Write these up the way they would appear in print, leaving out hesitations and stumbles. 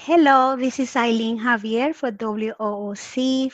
Hello, this is Eileen Javier for WOOC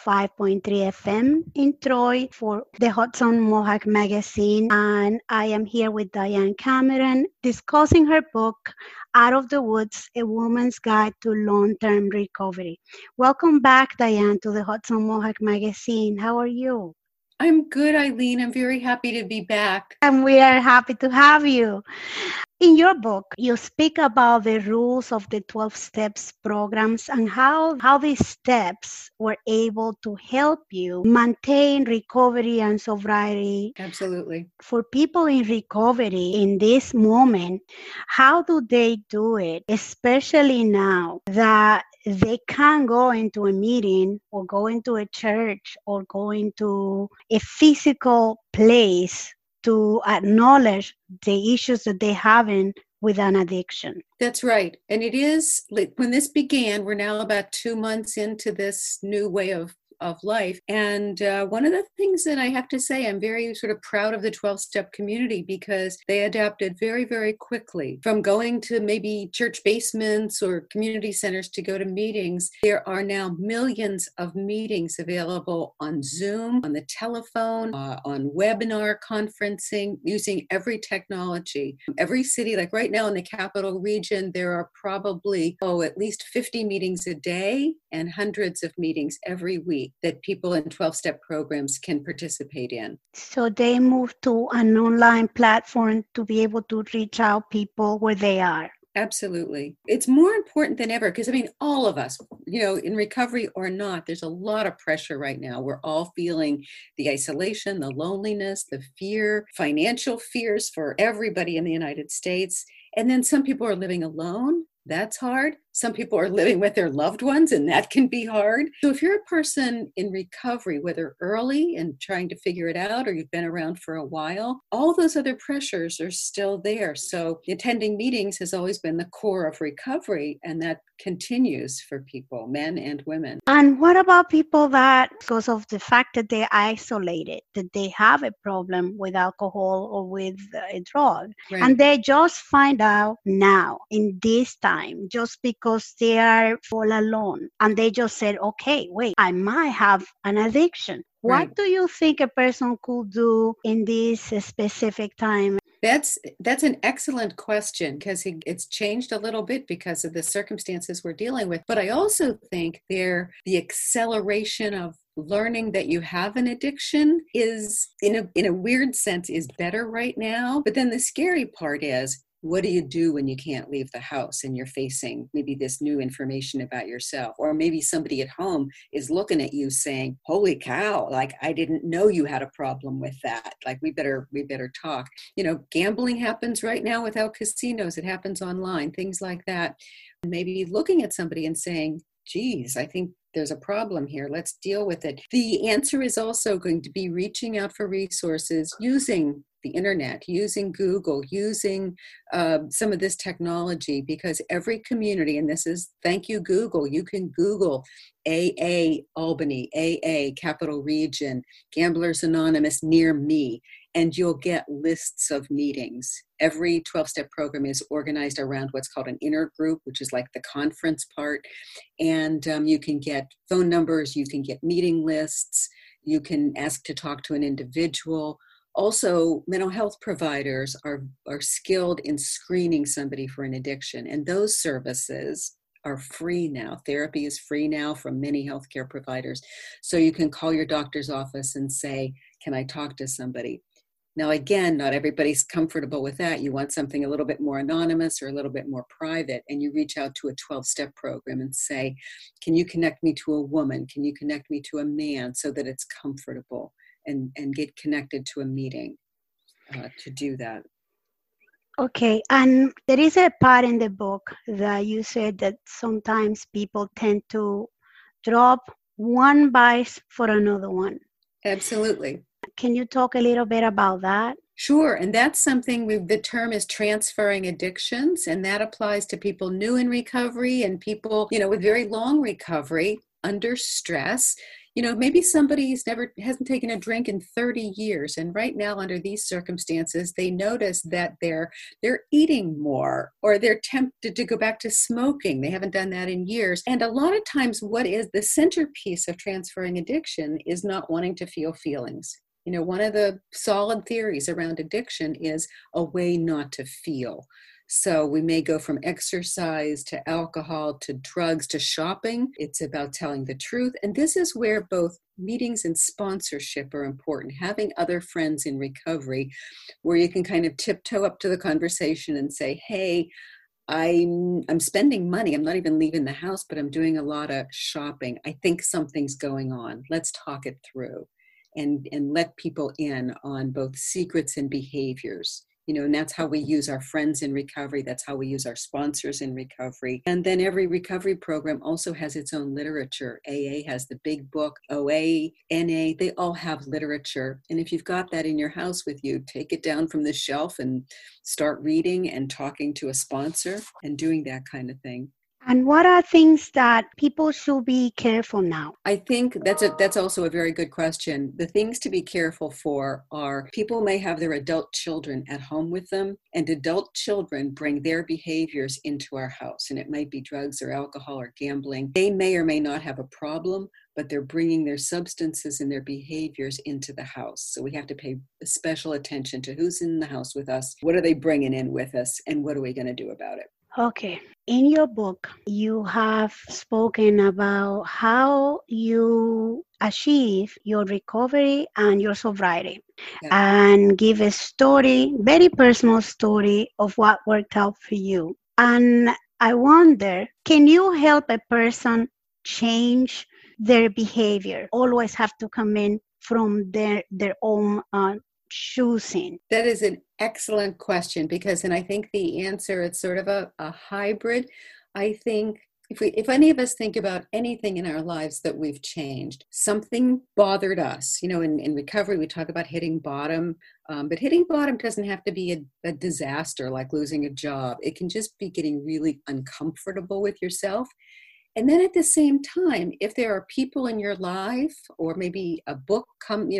105.3 FM in Troy for the Hudson Mohawk Magazine. And I am here with Diane Cameron discussing her book, Out of the Woods, A Woman's Guide to Long-Term Recovery. Welcome back, Diane, to the Hudson Mohawk Magazine. How are you? I'm good, Eileen. I'm very happy to be back. And we are happy to have you. In your book, you speak about the rules of the 12 steps programs and how these steps were able to help you maintain recovery and sobriety. Absolutely. For people in recovery in this moment, how do they do it, especially now that they can't go into a meeting or go into a church or go into a physical place to acknowledge the issues that they're having with an addiction? That's right. And it is, when this began, we're now about 2 months into this new way of life. And one of the things that I have to say, I'm very sort of proud of the 12-step community because they adapted very, very quickly from going to maybe church basements or community centers to go to meetings. There are now millions of meetings available on Zoom, on the telephone, on webinar conferencing, using every technology. Every city, like right now in the capital region, there are probably, at least 50 meetings a day and hundreds of meetings every week that people in 12-step programs can participate in. So they moved to an online platform to be able to reach out people where they are. Absolutely. It's more important than ever because, all of us, in recovery or not, there's a lot of pressure right now. We're all feeling the isolation, the loneliness, the fear, financial fears for everybody in the United States. And then some people are living alone. That's hard. Some people are living with their loved ones, and that can be hard. So if you're a person in recovery, whether early and trying to figure it out, or you've been around for a while, all those other pressures are still there. So attending meetings has always been the core of recovery, and that continues for people, men and women. And what about people that, because of the fact that they're isolated, that they have a problem with alcohol or with a drug, Right. And they just find out now in this time, just because they are all alone, and they just said, okay, wait, I might have an addiction. What do you think a person could do in this specific time? That's an excellent question because it's changed a little bit because of the circumstances we're dealing with. But I also think the acceleration of learning that you have an addiction is, in a weird sense, is better right now. But then the scary part is, what do you do when you can't leave the house and you're facing maybe this new information about yourself? Or maybe somebody at home is looking at you saying, holy cow, like, I didn't know you had a problem with that. Like, we better talk. Gambling happens right now without casinos. It happens online, things like that. Maybe looking at somebody and saying, geez, I think there's a problem here. Let's deal with it. The answer is also going to be reaching out for resources using the internet, using Google, using some of this technology, because every community, and this is, thank you, Google, you can Google AA Albany, AA Capital Region, Gamblers Anonymous near me, and you'll get lists of meetings. Every 12-step program is organized around what's called an inner group, which is like the conference part. And you can get phone numbers, you can get meeting lists, you can ask to talk to an individual. Also, mental health providers are skilled in screening somebody for an addiction, and those services are free now. Therapy is free now from many healthcare providers. So you can call your doctor's office and say, can I talk to somebody? Now, again, not everybody's comfortable with that. You want something a little bit more anonymous or a little bit more private, and you reach out to a 12-step program and say, can you connect me to a woman? Can you connect me to a man so that it's comfortable? And get connected to a meeting to do that. Okay, and there is a part in the book that you said that sometimes people tend to drop one vice for another one. Absolutely. Can you talk a little bit about that? Sure, and that's something the term is transferring addictions, and that applies to people new in recovery and people, with very long recovery under stress. Maybe somebody's hasn't taken a drink in 30 years. And right now, under these circumstances, they notice that they're eating more, or they're tempted to go back to smoking. They haven't done that in years. And a lot of times, what is the centerpiece of transferring addiction is not wanting to feel feelings. One of the solid theories around addiction is a way not to feel. So we may go from exercise to alcohol to drugs to shopping. It's about telling the truth. And this is where both meetings and sponsorship are important. Having other friends in recovery where you can kind of tiptoe up to the conversation and say, hey, I'm spending money. I'm not even leaving the house, but I'm doing a lot of shopping. I think something's going on. Let's talk it through and let people in on both secrets and behaviors. And that's how we use our friends in recovery. That's how we use our sponsors in recovery. And then every recovery program also has its own literature. AA has the big book, OA, NA, they all have literature. And if you've got that in your house with you, take it down from the shelf and start reading and talking to a sponsor and doing that kind of thing. And what are things that people should be careful now? I think that's also a very good question. The things to be careful for are people may have their adult children at home with them, and adult children bring their behaviors into our house. And it might be drugs or alcohol or gambling. They may or may not have a problem, but they're bringing their substances and their behaviors into the house. So we have to pay special attention to who's in the house with us, what are they bringing in with us, and what are we going to do about it? Okay. In your book, you have spoken about how you achieve your recovery and your sobriety, and give a story, very personal story of what worked out for you. And I wonder, can you help a person change their behavior? Always have to come in from their own choosing? That is an excellent question, because, and I think the answer, it's sort of a hybrid. I think if any of us think about anything in our lives that we've changed, something bothered us. In recovery, we talk about hitting bottom, but hitting bottom doesn't have to be a disaster like losing a job. It can just be getting really uncomfortable with yourself. And then at the same time, if there are people in your life, or maybe books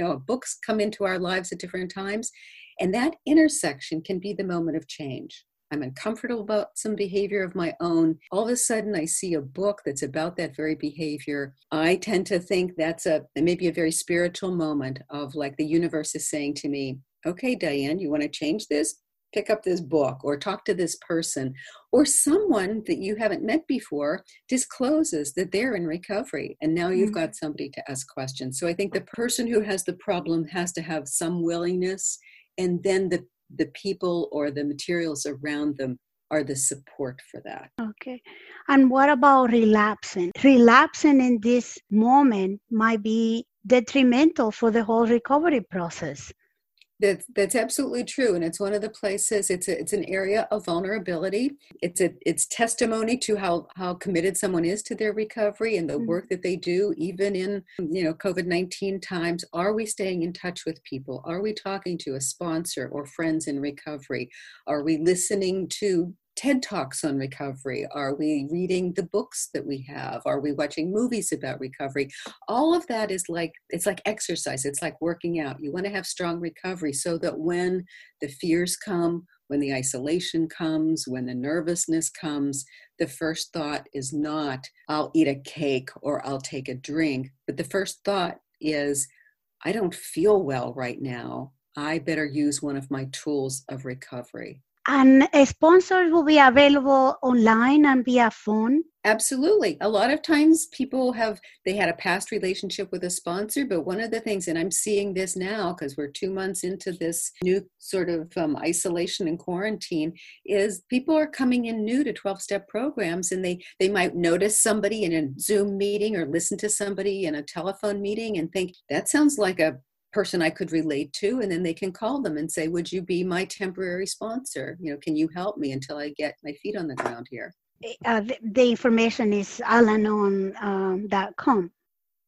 come into our lives at different times, and that intersection can be the moment of change. I'm uncomfortable about some behavior of my own. All of a sudden, I see a book that's about that very behavior. I tend to think that's maybe a very spiritual moment of like the universe is saying to me, okay, Diane, you want to change this? Pick up this book or talk to this person, or someone that you haven't met before discloses that they're in recovery. And now you've got somebody to ask questions. So I think the person who has the problem has to have some willingness, and then the people or the materials around them are the support for that. Okay. And what about relapsing? Relapsing in this moment might be detrimental for the whole recovery process. That's absolutely true. And it's one of the places, it's an area of vulnerability. It's testimony to how committed someone is to their recovery and the work that they do, even in, COVID-19 times. Are we staying in touch with people? Are we talking to a sponsor or friends in recovery? Are we listening to TED Talks on recovery? Are we reading the books that we have? Are we watching movies about recovery? All of that is it's like exercise. It's like working out. You want to have strong recovery so that when the fears come, when the isolation comes, when the nervousness comes, the first thought is not, I'll eat a cake or I'll take a drink. But the first thought is, I don't feel well right now. I better use one of my tools of recovery. And sponsors will be available online and via phone? Absolutely. A lot of times people they had a past relationship with a sponsor, but one of the things, and I'm seeing this now because we're 2 months into this new sort of isolation and quarantine, is people are coming in new to 12-step programs, and they might notice somebody in a Zoom meeting or listen to somebody in a telephone meeting and think, that sounds like a person I could relate to, and then they can call them and say, would you be my temporary sponsor? Can you help me until I get my feet on the ground here? The information is alanon.com.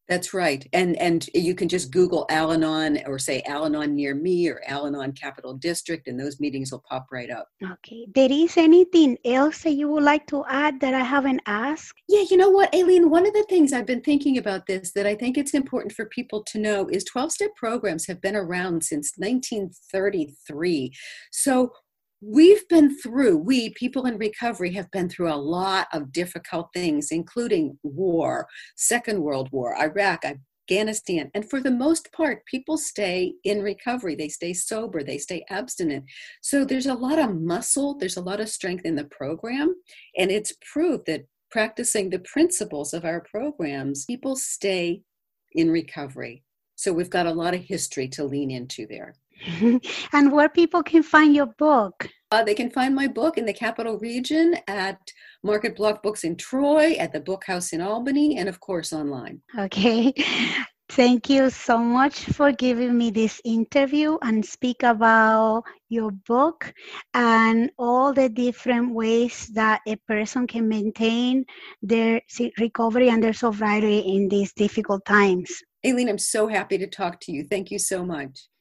That's right. And you can just Google Al-Anon or say Al-Anon near me or Al-Anon Capital District, and those meetings will pop right up. Okay. There is anything else that you would like to add that I haven't asked? Yeah, you know what, Aileen, one of the things I've been thinking about this that I think it's important for people to know is 12-step programs have been around since 1933. So we, people in recovery, have been through a lot of difficult things, including war, Second World War, Iraq, Afghanistan. And for the most part, people stay in recovery. They stay sober. They stay abstinent. So there's a lot of muscle. There's a lot of strength in the program. And it's proved that practicing the principles of our programs, people stay in recovery. So we've got a lot of history to lean into there. And where people can find your book? They can find my book in the Capital Region at Market Block Books in Troy, at the Book House in Albany, and of course online. Okay. Thank you so much for giving me this interview and speak about your book and all the different ways that a person can maintain their recovery and their sobriety in these difficult times. Aileen, I'm so happy to talk to you. Thank you so much.